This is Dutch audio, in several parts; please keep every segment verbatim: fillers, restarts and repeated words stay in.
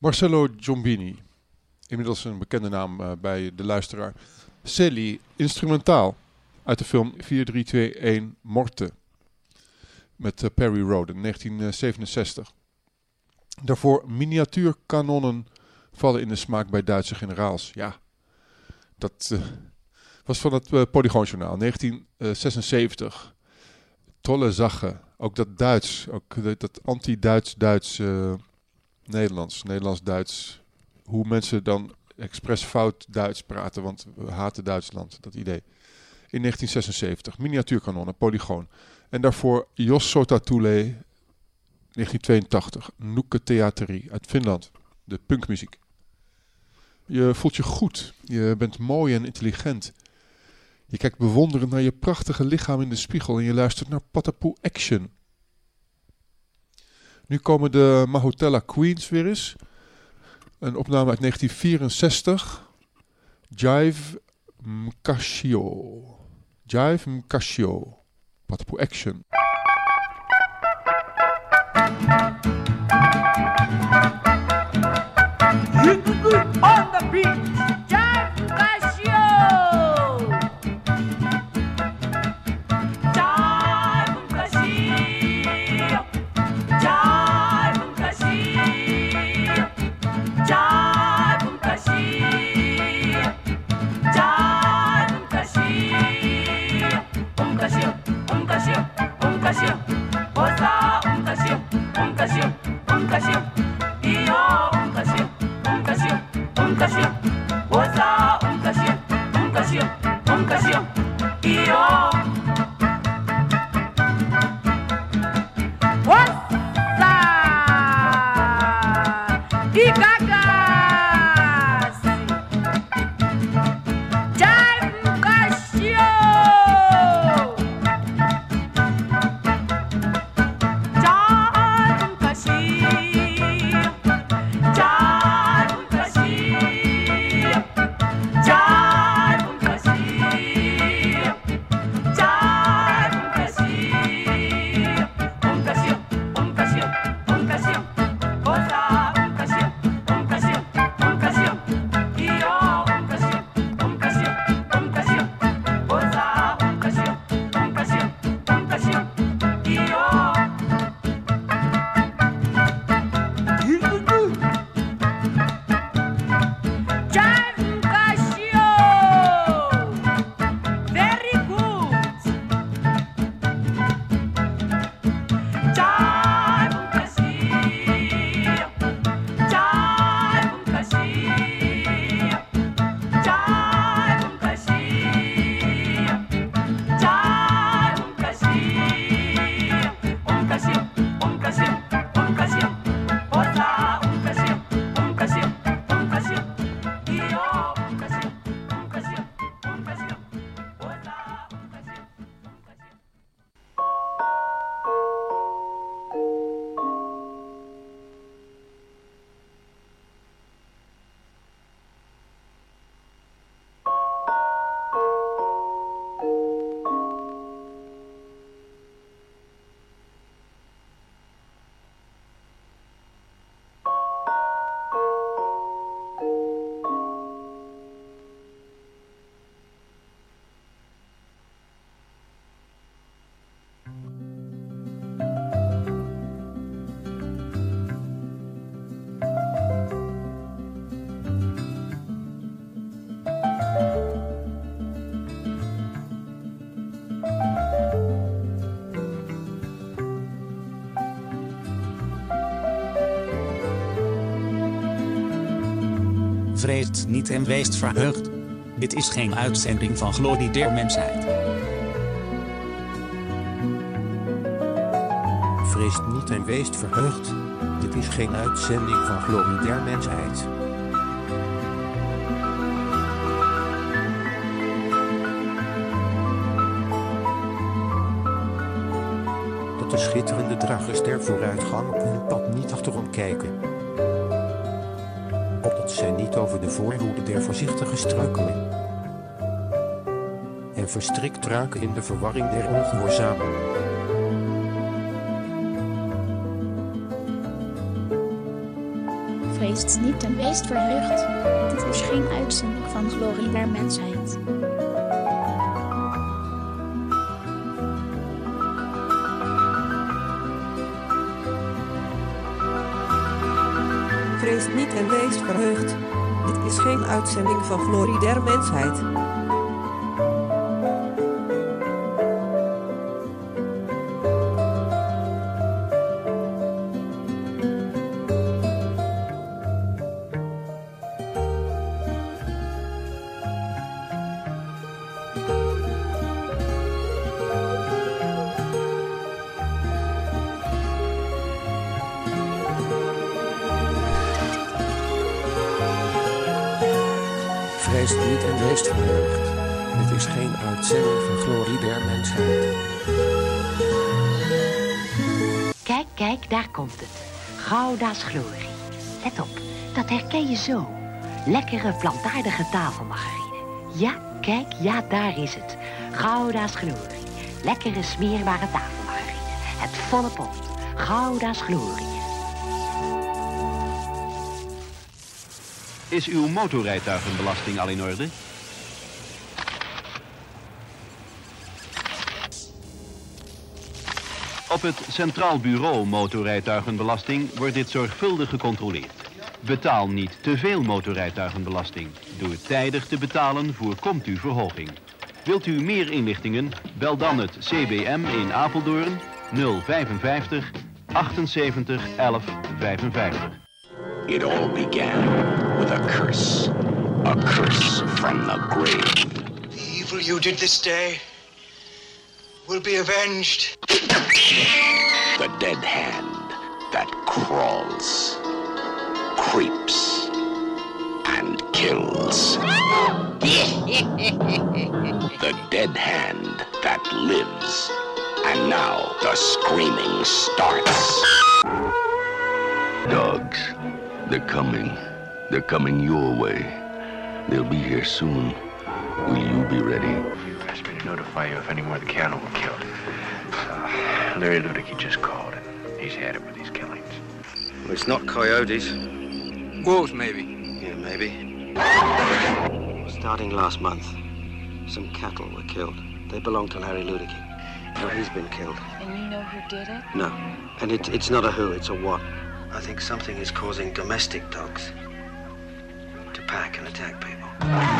Marcello Giombini, inmiddels een bekende naam uh, bij de luisteraar. Celi, instrumentaal, uit de film vier drie twee een Morte, met uh, Perry Rhodan, negentien zevenenzestig. Daarvoor miniatuurkanonnen vallen in de smaak bij Duitse generaals. Ja, dat uh, was van het uh, Polygoonjournaal, negentien zesenzeventig. Tolle Sache, ook dat Duits, ook dat, dat anti-Duits-Duits uh, Nederlands, Nederlands-Duits. Hoe mensen dan expres fout Duits praten, want we haten Duitsland, dat idee. In negentien zesenzeventig, miniatuurkanonnen, Polygoon. En daarvoor Jos Sotatule, negentien tweeëntachtig, Nukke Theateri uit Finland, de punkmuziek. Je voelt je goed, je bent mooi en intelligent. Je kijkt bewonderend naar je prachtige lichaam in de spiegel en je luistert naar Patapoe Action. Nu komen de Mahotella Queens weer eens. Een opname uit negentien vierenzestig. Jive Mkashio. Jive Mkashio. Patapoe Action. On the beat, Jive Mkashio. Jive Mkashio. Jive Mkashio. Jive Mkashio. Jive Mkashio. Mkashio, Mkashio, Mkashio. Osa Mkashio, Mkashio, Mkashio. Iyo Mkashio. Mkashio, Mkashio, Oza, Mkashio, Mkashio, Mkashio, Iyo. Oza, Igagas, Jive Mkashio. Jive Mkashio. Vreest niet en weest verheugd. Dit is geen uitzending van Glorie der Mensheid. Vreest niet en weest verheugd. Dit is geen uitzending van Glorie der Mensheid. Dat de schitterende dragers der vooruitgang op hun pad niet achterom kijken. Opdat zij niet over de voorhoede der voorzichtige struikelen. En verstrikt raken in de verwarring der ongehoorzamen. Wees niet en wees verheugd. Dit is geen uitzending van Glorie der Mensheid. Vrees niet en wees verheugd. Dit is geen uitzending van Glorie der Mensheid. Vrees niet en wees verheugd. Dit is geen uitzending van Glorie der Mensheid. Kijk, kijk, daar komt het. Gouda's Glorie. Let op, dat herken je zo. Lekkere, plantaardige tafelmargarine. Ja, kijk, ja, daar is het. Gouda's Glorie. Lekkere, smeerbare tafelmargarine. Het volle pond. Gouda's Glorie. Is uw motorrijtuigenbelasting al in orde? Op het Centraal Bureau Motorrijtuigenbelasting wordt dit zorgvuldig gecontroleerd. Betaal niet te veel motorrijtuigenbelasting. Door tijdig te betalen voorkomt u verhoging. Wilt u meer inlichtingen? Bel dan het C B M in Apeldoorn nul vijfenvijftig achtenzeventig elf vijfenvijftig. It all began with a curse. A curse from the grave. The evil you did this day will be avenged. The dead hand that crawls, creeps, and kills. The dead hand that lives. And now the screaming starts. Dogs. They're coming. They're coming your way. They'll be here soon. Will you be ready? You asked me to notify you if any more of the cattle were killed. Uh, Larry Ludicky just called, and he's had it with these killings. Well, it's not coyotes. Wolves, maybe. Yeah, maybe. Starting last month, some cattle were killed. They belong to Larry Ludicky. Now he's been killed. And you know who did it? No. And it, it's not a who, it's a what. I think something is causing domestic dogs to pack and attack people.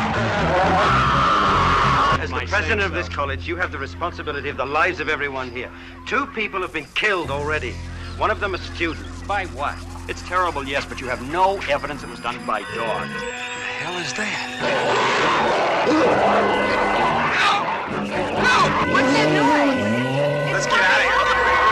As the president of this college, you have the responsibility of the lives of everyone here. Two people have been killed already. One of them a student. By what? It's terrible, yes, but you have no evidence it was done by dogs. What the hell is that? No! What's that noise? Let's get out of here.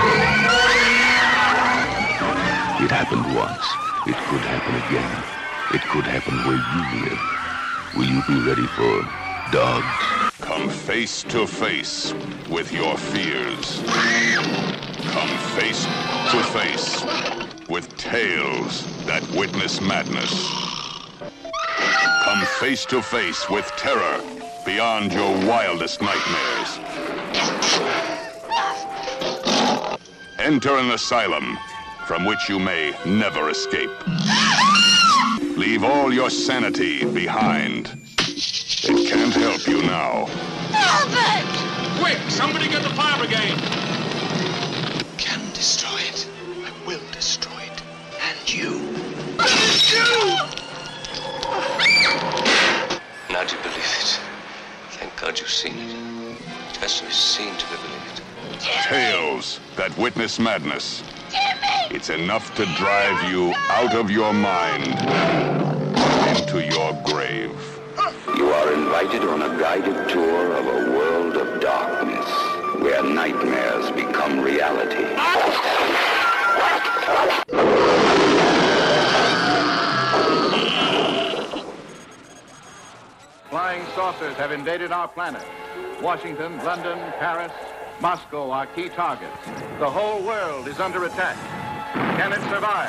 It happened once. It could happen again. It could happen where you live. Will you be ready for dogs? Come face to face with your fears. Come face to face with tales that witness madness. Come face to face with terror beyond your wildest nightmares. Enter an asylum from which you may never escape. Leave all your sanity behind. It can't help you now. Albert! Quick, somebody get the fire brigade! Can destroy it. I will destroy it. And you. Now do you believe it? Thank God you've seen it. It has to be seen to be believed. Tales that witness madness. It's enough to drive you out of your mind into your grave. You are invited on a guided tour of a world of darkness, where nightmares become reality. Flying saucers have invaded our planet. Washington, London, Paris, Moscow are key targets. The whole world is under attack. Can it survive?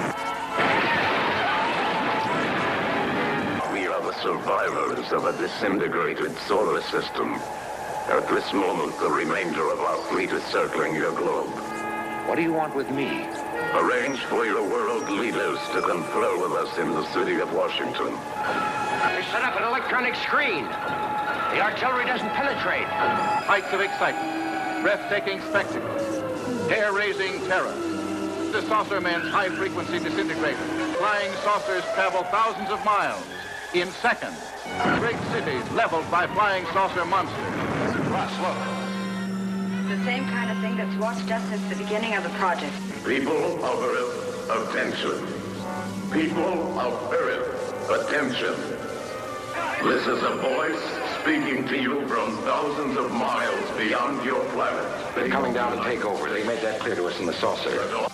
We are the survivors of a disintegrated solar system. At this moment, the remainder of our fleet is circling your globe. What do you want with me? Arrange for your world leaders to confer with us in the city of Washington. We set up an electronic screen. The artillery doesn't penetrate. Heights of excitement, breathtaking spectacles, hair-raising terror. The saucer men's high-frequency disintegrator. Flying saucers travel thousands of miles in seconds. Great cities leveled by flying saucer monsters. Ross, look. The same kind of thing that's watched us since the beginning of the project. People of Earth, attention. People of Earth, attention. This is a voice speaking to you from thousands of miles beyond your planet. They're coming down to take over. They made that clear to us in the saucer.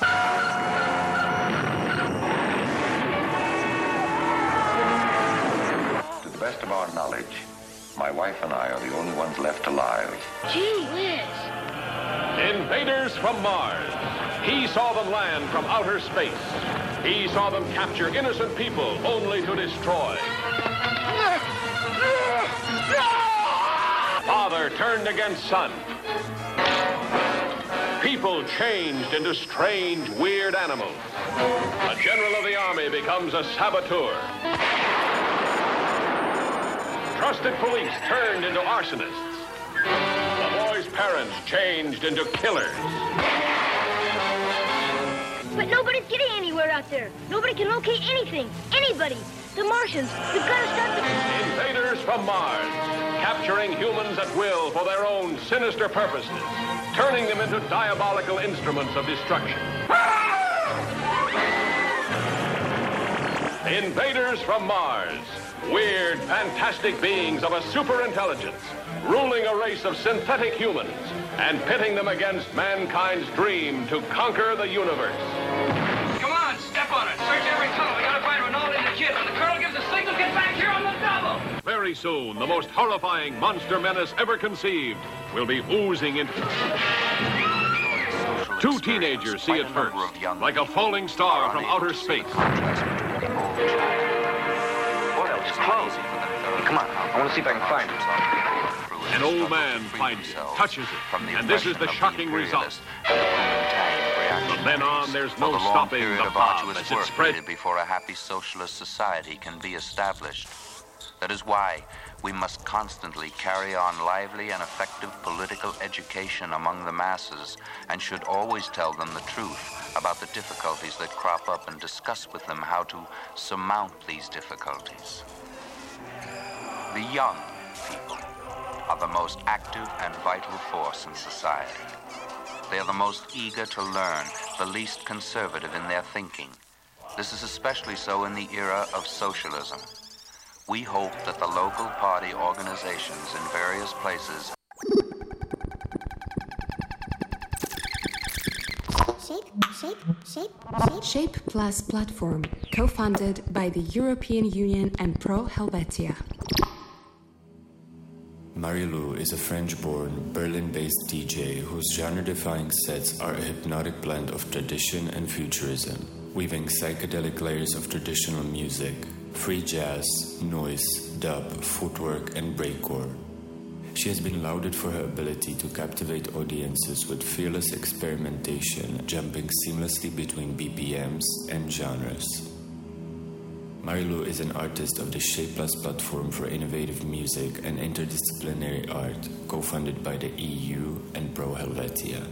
To the best of our knowledge, my wife and I are the only ones left alive. Gee whiz. Invaders from Mars. He saw them land from outer space. He saw them capture innocent people only to destroy. Father turned against son. People changed into strange, weird animals. A general of the army becomes a saboteur. Trusted police turned into arsonists. The boy's parents changed into killers. But nobody's getting anywhere out there. Nobody can locate anything. Anybody. The Martians. We've got to stop the... Invaders from Mars. Capturing humans at will for their own sinister purposes. Turning them into diabolical instruments of destruction. Invaders from Mars. Weird, fantastic beings of a superintelligence. Ruling a race of synthetic humans. And pitting them against mankind's dream to conquer the universe. Come on, step on it. Search every tunnel. We gotta find Ronaldo and the kid. When the colonel gives the signal, get back here on the double. Very soon, the most horrifying monster menace ever conceived will be oozing into... Two teenagers see it first, like a falling star from outer space. It's closed. Hey, come on, I want to see if I can find it. An old man finds it, touches it, and this is the shocking result. From then on, there's no stopping the bomb as it spreads. Before a happy socialist society can be established. That is why we must constantly carry on lively and effective political education among the masses, and should always tell them the truth about the difficulties that crop up and discuss with them how to surmount these difficulties. The young people are the most active and vital force in society. They are the most eager to learn, the least conservative in their thinking. This is especially so in the era of socialism. We hope that the local party organizations in various places Shape, shape, shape, shape. Shape Plus platform, co-funded by the European Union and Pro Helvetia. Marie-Lou is a French-born, Berlin-based D J whose genre-defying sets are a hypnotic blend of tradition and futurism, weaving psychedelic layers of traditional music, free jazz, noise, dub, footwork, and breakcore. She has been lauded for her ability to captivate audiences with fearless experimentation, jumping seamlessly between B P Ms and genres. Marie-Lou is an artist of the Shape Plus platform for innovative music and interdisciplinary art, co-funded by the E U and Pro Helvetia.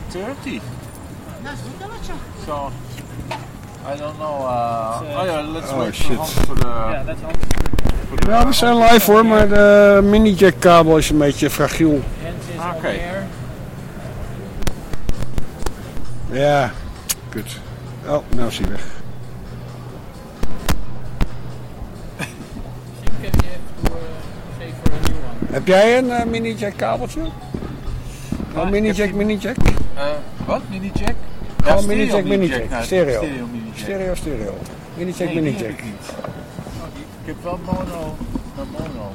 thirty. So, I don't know. Uh, oh yeah, let's Oh, wait shit. for Hans for the... Ja, dat Ja, we zijn live hoor, maar de mini-jack kabel is een beetje fragiel. Oké. Okay. Ja, kut. Oh, nou is hij weg. Heb jij een uh, mini-jack kabeltje? Ah, Een mini-jack, mini-jack? Uh, wat? Mini-jack? Gewoon Ja, mini-jack, stereo mini-jack. nou, Stereo. Stereo, mini-jack. Stereo, stereo. Mini-jack, Nee, die mini-jack. heb ik niet. Ik heb wel mono. Wel mono.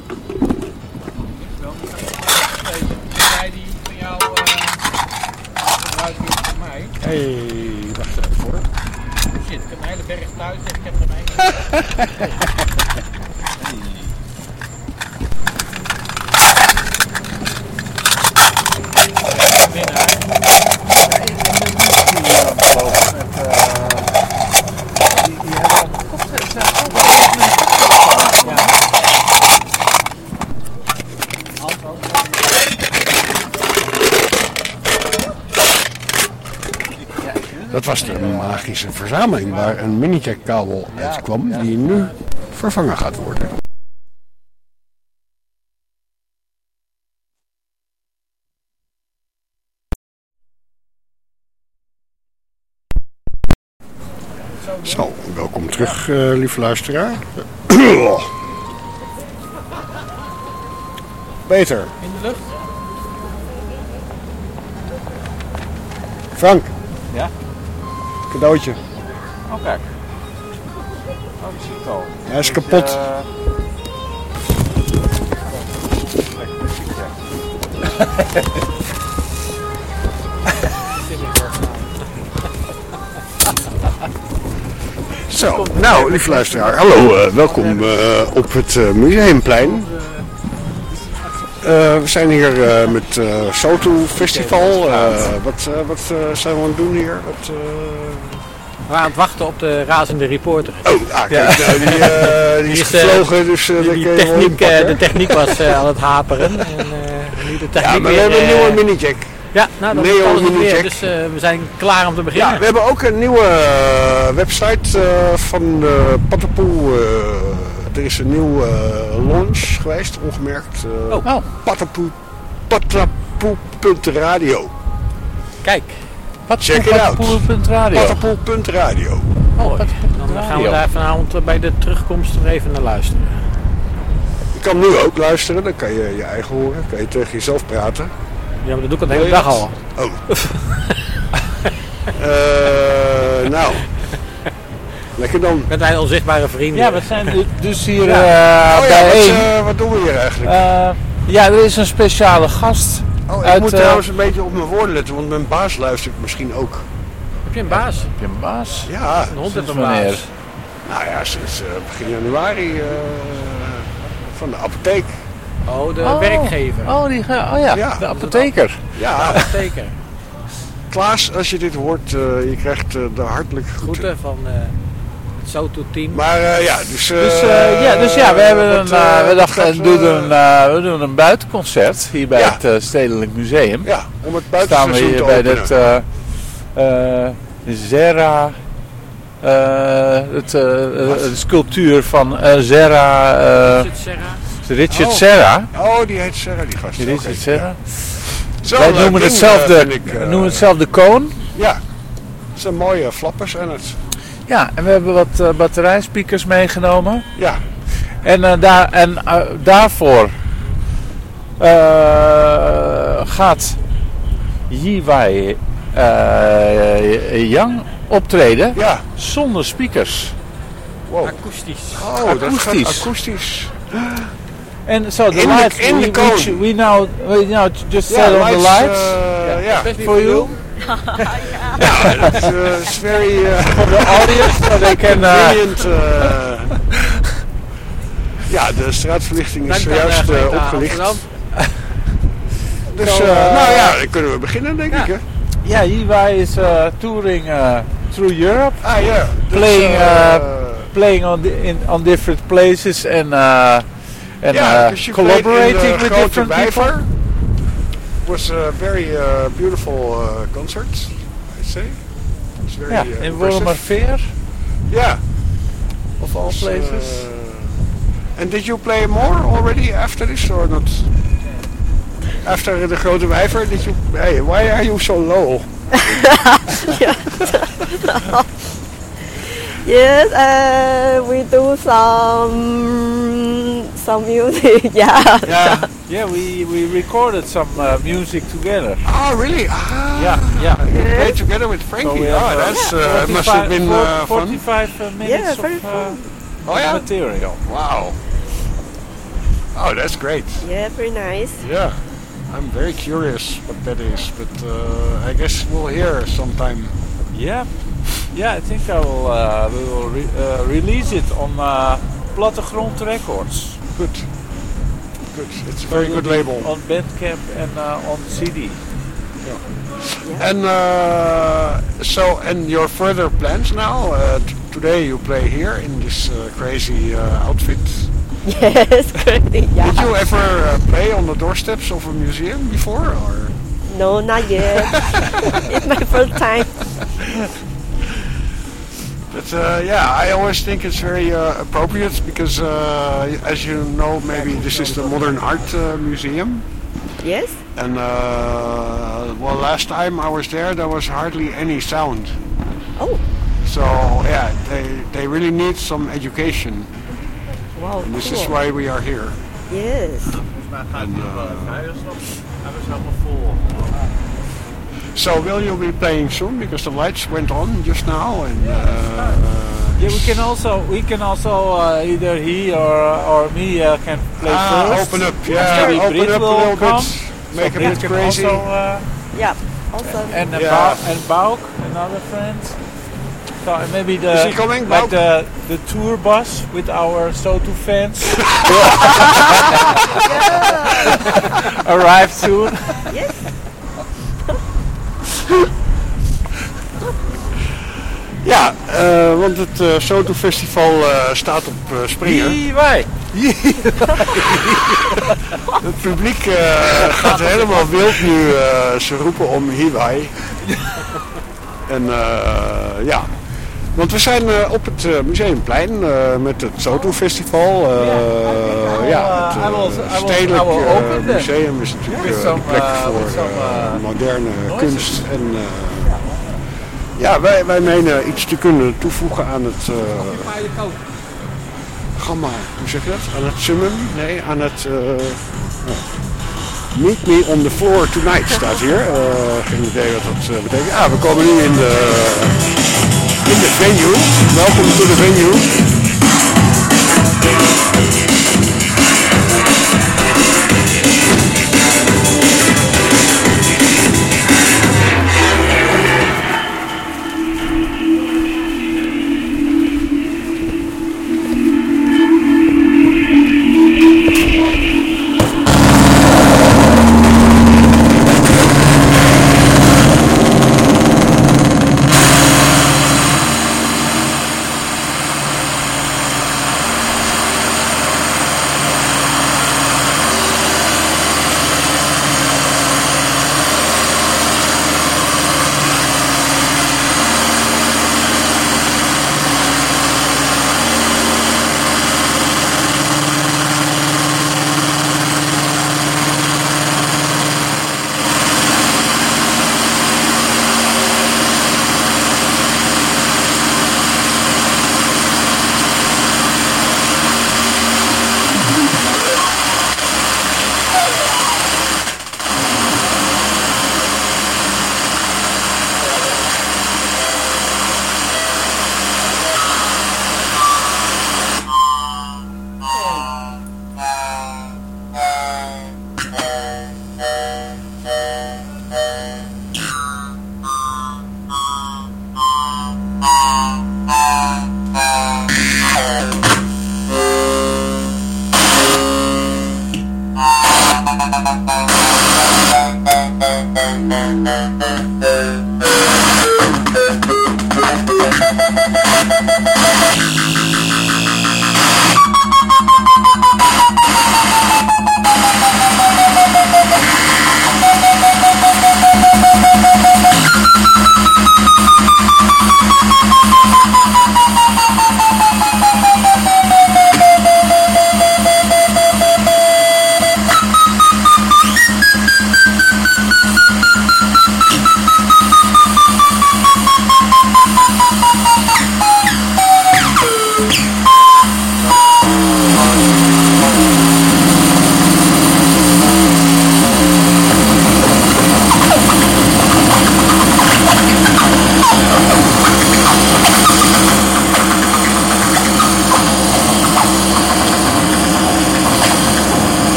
Jij die van jou gebruikt uh, voor mij. Hé, hey, wacht even hoor. Shit, ik heb een hele berg thuis en ik heb er een. Dat was de magische verzameling waar een mini-jack kabel uitkwam die nu vervangen gaat worden. Zo, welkom terug, uh, lieve luisteraar. Peter. In de lucht? Frank. Ja? Cadeautje. Oh kijk. Oh, die zie ik al. Hij is kapot. Uh... Zo, nou, lieve luisteraar, hallo, uh, welkom uh, op het uh, Museumplein. Uh, we zijn hier uh, met uh, Soto Festival. Uh, wat uh, wat uh, zijn we aan het doen hier? Wat, uh... We waren aan het wachten op de razende reporter. Oh, ah, kijk, ja. nou, die, uh, die is gevlogen, dus uh, die, die techniek, uh, de techniek was uh, aan het haperen. En, uh, nu de techniek ja, maar we weer, hebben een uh, nieuwe mini-jack. Ja, nou dat Neo is alles mini-jack. weer, dus uh, we zijn klaar om te beginnen. Ja, we hebben ook een nieuwe uh, website uh, van de Patapoe. Uh, er is een nieuwe uh, launch geweest, ongemerkt. Uh, oh, oh. Patapoe, patapoe punt radio. Kijk. Check it out. Patapoe punt radio. Oh, dan gaan we daar vanavond bij de terugkomst er even naar luisteren. Je kan nu ook luisteren, dan kan je je eigen horen, kan je tegen jezelf praten. Ja, maar dat doe ik al de hele dag al. Oh. uh, nou. Lekker dan. Met mijn onzichtbare vrienden. Ja, we zijn dus hier ja. uh, oh, ja, bijeen. Wat, uh, wat doen we hier eigenlijk? Uh, ja, er is een speciale gast. Oh, ik uit, moet uh, trouwens een beetje op mijn woorden letten, want mijn baas luistert misschien ook. Heb je een baas? Heb je een baas? Ja. Een hond heeft een wanneer? baas. Nou ja, sinds uh, begin januari uh, van de apotheek. Oh, de oh. werkgever. Oh, die, oh ja, ja, de apotheker. Ja, de apotheker. Klaas, als je dit hoort, uh, je krijgt uh, de hartelijke groeten. Groeten van uh, het Soto-team. Maar uh, ja, dus... Uh, dus, uh, ja, dus ja, we hebben wat, een, uh, we dachten, we doen, uh, een, uh, we doen een buitenconcert hier bij ja. het uh, Stedelijk Museum. Ja, om het Staan we hier bij het uh, uh, Zera, uh, het, uh, de sculptuur van uh, Zera. Uh, Richard Serra. Richard oh. Serra. Oh, die heet Serra, die gast. Richard okay. Serra. Zo, Wij noemen het zelf de, ik, uh, noemen het zelf de koon. Ja, het zijn mooie flappers en het. Ja, en we hebben wat uh, batterijspeakers meegenomen. Ja. En, uh, daar, en uh, daarvoor uh, gaat Yi-Wei uh, Yang optreden. Ja. Zonder speakers. Wow. Akoestisch. Oh, akoestisch. Dat gaat akoestisch. And so the in lights, the, in we, the cone. we, we now, we now just yeah, set on lights, the lights. Uh, yeah, yeah. For you. yeah, it's, uh, it's very uh, for the audience, so they can. Uh, brilliant. Uh, ja, de straatverlichting is zojuist uh, opgelicht. Dus, so, uh, uh, nou ja, dan kunnen we beginnen, denk yeah. ik. Hè? Yeah, Yi-Wei is uh, touring uh, through Europe. Ah, yeah. Playing, dus, uh, uh, playing on the, in on different places and uh, and ja, uh, dus je collaborating in de with Grote different Vijver. people. was a very uh, beautiful uh, concert, I say. It was very yeah, uh, in impressive. Wormerveer. Yeah. Of all So, places. uh, and did you play more already after this or not? After the Grote Wijver, did you? Hey, why are you so low? Yes, uh, we do some some music. Yeah. Yeah, yeah. We, we recorded some uh, music together. Oh, really? Ah, yeah, yeah. You played together with Frankie. So we oh, have, uh, that's uh, forty-five must have been uh, fun. forty-five uh, minutes Yeah, very of, uh, fun. Oh, yeah? material. Wow. Oh, that's great. Yeah, very nice. Yeah, I'm very curious what that is, but uh, I guess we'll hear sometime. Yeah, yeah. I think I will. Uh, we will re uh, release it on uh, Plattegrond Records. Good. Good. It's a very good label. On Bandcamp and uh, on C D. Yeah. And uh, so, and your further plans now? Uh, t today you play here in this uh, crazy uh, outfit. Yes, crazy. Yeah. Did you ever uh, play on the doorsteps of a museum before, or? No, not yet. It's my first time. But uh, yeah, I always think it's very uh, appropriate because, uh, as you know, maybe this is the Modern Art uh, Museum. Yes. And uh, well, last time I was there, there was hardly any sound. Oh. So yeah, they they really need some education. Wow. And this cool. is why we are here. Yes. And, uh, so will you be playing soon? Because the lights went on just now, and uh, yeah, we can also we can also uh, either he or or me uh, can play ah, first. open up, yeah, Maybe open Brit up a will little come. bit, make so a bit can crazy. Also, uh, yeah, also. And uh, Yeah. Bau and Bauk, another friend. So and maybe the Is he coming, like Bauk? the the tour bus with our Soto fans arrive soon. Yes. Ja, uh, want het uh, Soto Festival uh, staat op uh, springen. Hiwai. Het publiek uh, gaat helemaal wild nu. Uh, ze roepen om Hiwai. En uh, ja, want we zijn uh, op het uh, Museumplein uh, met het Soto Festival. Uh, ja, het uh, Stedelijk uh, Museum is natuurlijk uh, de plek voor uh, moderne kunst. En uh, ja, wij, wij menen iets te kunnen toevoegen aan het uh, gamma, hoe zeg je dat? Aan het summum? Nee, aan het uh, Meet Me on the Floor Tonight staat hier. Uh, geen idee wat dat uh, betekent. Ah, we komen nu in de, in de venue. Welkom to the venue.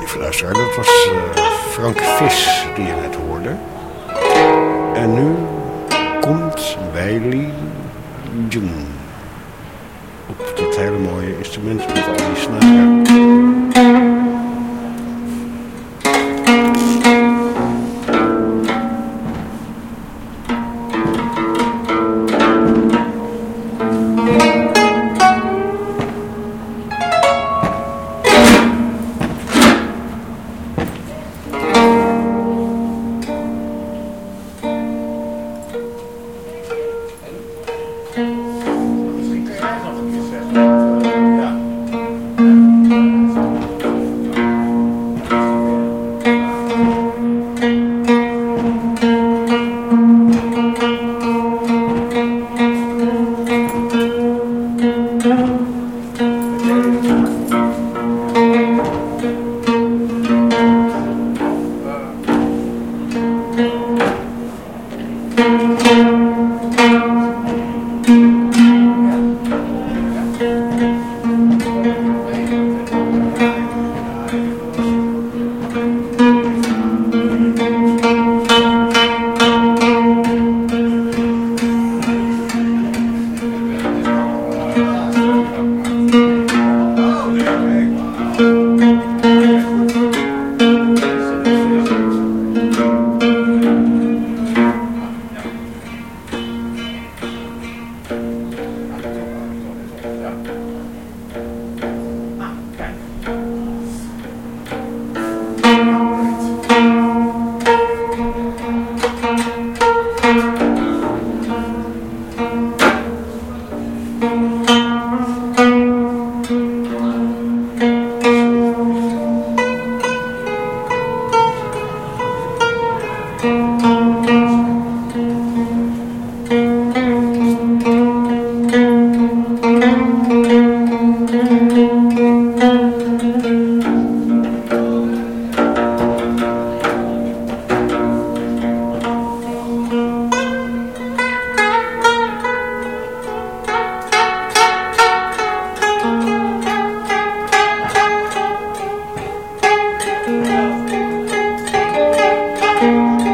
lieve luisteraar, dat was uh, Frank Vis die je net hoorde. En nu komt Weili Jung op dat hele mooie instrument met al die snaren.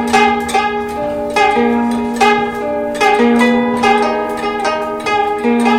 Thank you.